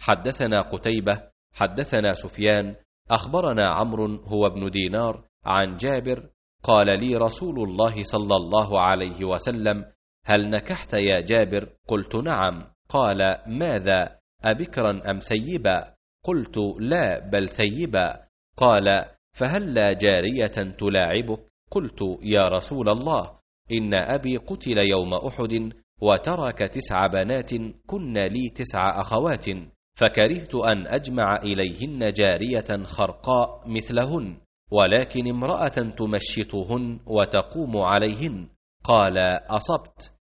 حدثنا قتيبة حدثنا سفيان أخبرنا عمرو هو ابن دينار عن جابر قال لي رسول الله صلى الله عليه وسلم: هل نكحت يا جابر؟ قلت: نعم. قال: ماذا، أبكرا أم ثيبا؟ قلت: لا، بل ثيبا. قال: فهلا جارية تلاعبك؟ قلت: يا رسول الله، إن أبي قتل يوم أحد وترك 9 بنات كن لي 9 أخوات، فكرهت أن أجمع إليهن جارية خرقاء مثلهن، ولكن امرأة تمشطهن وتقوم عليهن. قال: أصبت.